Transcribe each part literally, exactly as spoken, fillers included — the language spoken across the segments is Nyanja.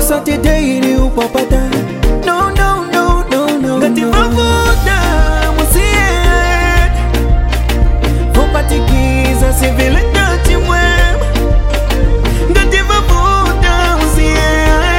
Usati daily upapata. No, no, no, no, no. Gati vavuda musie. Vopatikiza sivile tati mwema. Gati vavuda musie.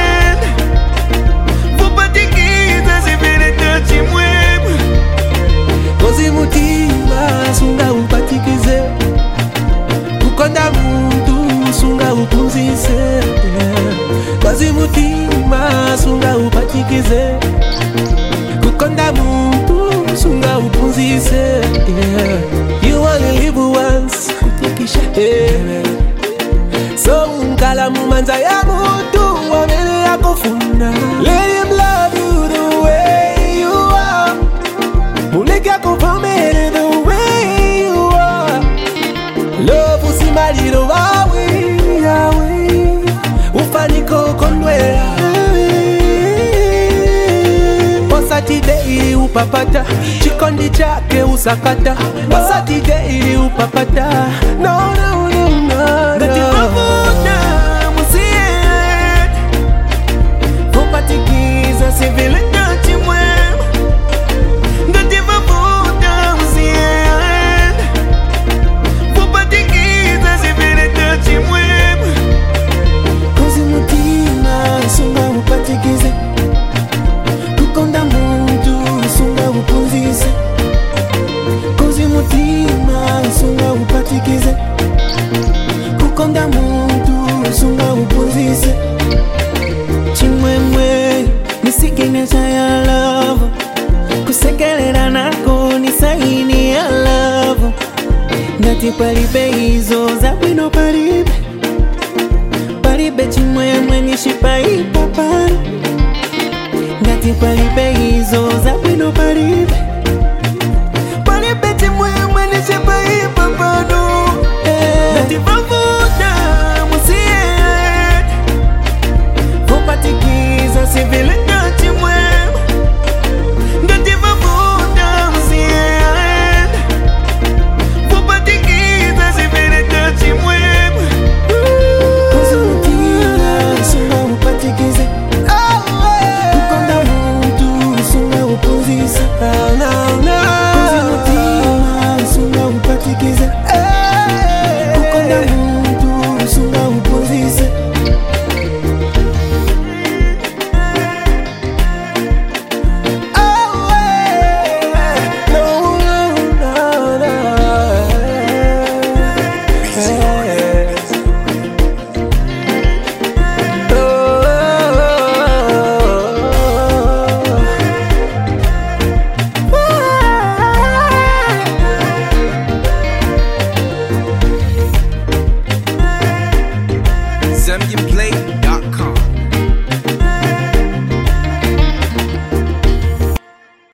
Vopatikiza sivile tati mwema. Kozi mutima sunga upatikize. Kukonda muntu sunga upunzise. Kozi mutima sunga upatikize. Kukonda muntu sunga upunzise. Yeah. You only live once. Kutikisha yeah. So unkala mumanza ya mutu wamele ya kufuna. Let him love you the way you are. Muleke ya kufamele the way you are. Love usimaliro wawe yawe. Ufaniko konwela. Osati daily upapata. Chikondi chake usakata. Osati daily upapata. No, no, no, no, no. Gati vavuda musie. Vopatikiza sivile tati mwema. Gati vavuda musie. Vopatikiza sivile tati mwema. Kozi mutima sunga upatikize. Kukonda muntu sunga upunzise. Kozi mutima sunga upatikize. Kukonda muntu sunga upunzise. Chimwemwe nisikinesha ya love. Kusekelera nako ni saini ya love. Ngati palibe hizo za bwino palibe. Palibe chimwemwe nishipa ipapani. Ngati palibe hizo za bwino palibe. Palibe chimwemwe nishipa ipapano. Ngati vavuda musie. Vopatikiza sivile